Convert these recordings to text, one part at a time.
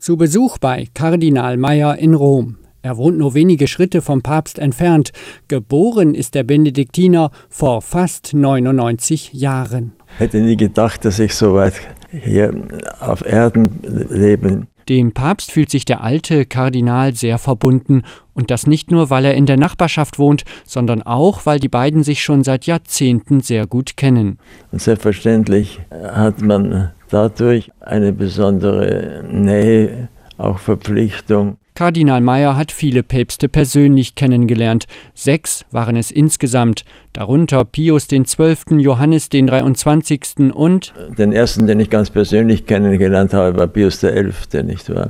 Zu Besuch bei Kardinal Meyer in Rom. Er wohnt nur wenige Schritte vom Papst entfernt. Geboren ist der Benediktiner vor fast 99 Jahren. Ich hätte nie gedacht, dass ich so weit hier auf Erden lebe. Dem Papst fühlt sich der alte Kardinal sehr verbunden. Und das nicht nur, weil er in der Nachbarschaft wohnt, sondern auch, weil die beiden sich schon seit Jahrzehnten sehr gut kennen. Und selbstverständlich hat man dadurch eine besondere Nähe, auch Verpflichtung. Kardinal Meyer hat viele Päpste persönlich kennengelernt. 6 waren es insgesamt, darunter Pius XII., Johannes den 23. und... Den ersten, den ich ganz persönlich kennengelernt habe, war Pius XI., nicht wahr?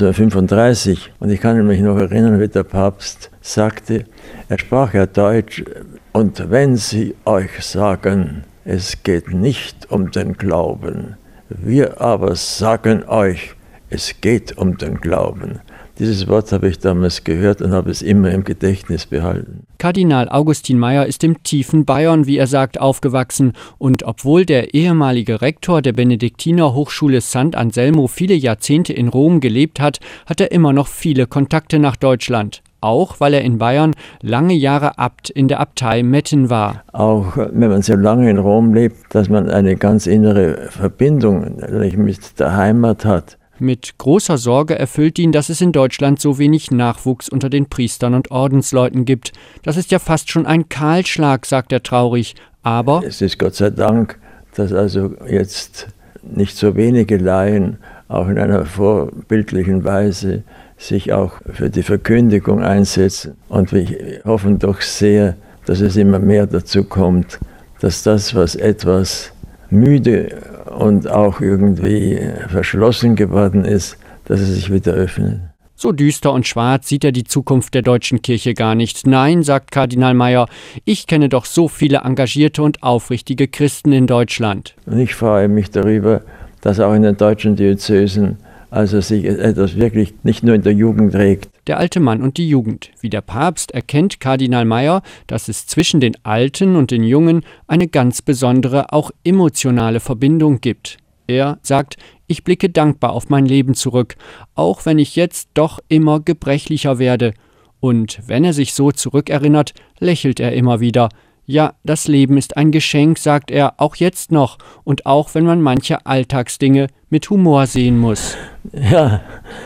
1935. Und ich kann mich noch erinnern, wie der Papst sagte, er sprach ja Deutsch, und wenn sie euch sagen, es geht nicht um den Glauben, wir aber sagen euch, es geht um den Glauben. Dieses Wort habe ich damals gehört und habe es immer im Gedächtnis behalten. Kardinal Augustin Meyer ist im tiefen Bayern, wie er sagt, aufgewachsen. Und obwohl der ehemalige Rektor der Benediktiner Hochschule Sant'Anselmo viele Jahrzehnte in Rom gelebt hat, hat er immer noch viele Kontakte nach Deutschland. Auch weil er in Bayern lange Jahre Abt in der Abtei Metten war. Auch wenn man so lange in Rom lebt, dass man eine ganz innere Verbindung mit der Heimat hat. Mit großer Sorge erfüllt ihn, dass es in Deutschland so wenig Nachwuchs unter den Priestern und Ordensleuten gibt. Das ist ja fast schon ein Kahlschlag, sagt er traurig. Aber es ist Gott sei Dank, dass also jetzt nicht so wenige Laien auch in einer vorbildlichen Weise sich auch für die Verkündigung einsetzen. Und wir hoffen doch sehr, dass es immer mehr dazu kommt, dass das, was etwas müde und auch irgendwie verschlossen geworden ist, dass es sich wieder öffnet. So düster und schwarz sieht er die Zukunft der deutschen Kirche gar nicht. Nein, sagt Kardinal Meyer, ich kenne doch so viele engagierte und aufrichtige Christen in Deutschland. Und ich freue mich darüber, dass auch in den deutschen Diözesen also sich etwas wirklich nicht nur in der Jugend regt. Der alte Mann und die Jugend. Wie der Papst erkennt Kardinal Meyer, dass es zwischen den Alten und den Jungen eine ganz besondere, auch emotionale Verbindung gibt. Er sagt, ich blicke dankbar auf mein Leben zurück, auch wenn ich jetzt doch immer gebrechlicher werde. Und wenn er sich so zurückerinnert, lächelt er immer wieder. Ja, das Leben ist ein Geschenk, sagt er, auch jetzt noch. Und auch wenn man manche Alltagsdinge mit Humor sehen muss. Ja,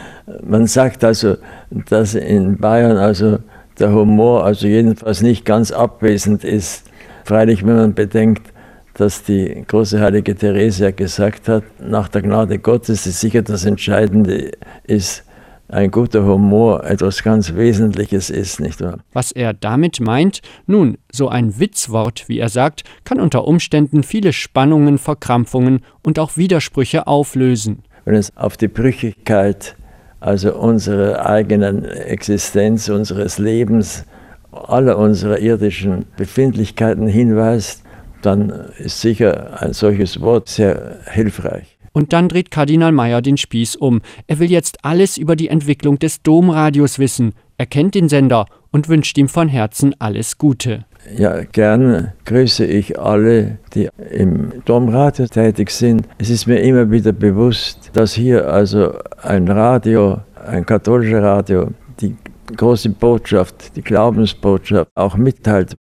man sagt also, dass in Bayern also der Humor also jedenfalls nicht ganz abwesend ist. Freilich, wenn man bedenkt, dass die große heilige Theresia gesagt hat, nach der Gnade Gottes ist sicher das Entscheidende ist, ein guter Humor etwas ganz Wesentliches ist, nicht wahr? Was er damit meint? Nun, so ein Witzwort, wie er sagt, kann unter Umständen viele Spannungen, Verkrampfungen und auch Widersprüche auflösen. Wenn es auf die Brüchigkeit, also unserer eigenen Existenz, unseres Lebens, aller unserer irdischen Befindlichkeiten hinweist, dann ist sicher ein solches Wort sehr hilfreich. Und dann dreht Kardinal Meyer den Spieß um. Er will jetzt alles über die Entwicklung des Domradios wissen. Er kennt den Sender und wünscht ihm von Herzen alles Gute. Ja, gerne grüße ich alle, die im Domradio tätig sind. Es ist mir immer wieder bewusst, dass hier also ein Radio, ein katholisches Radio, die große Botschaft, die Glaubensbotschaft auch mitteilt.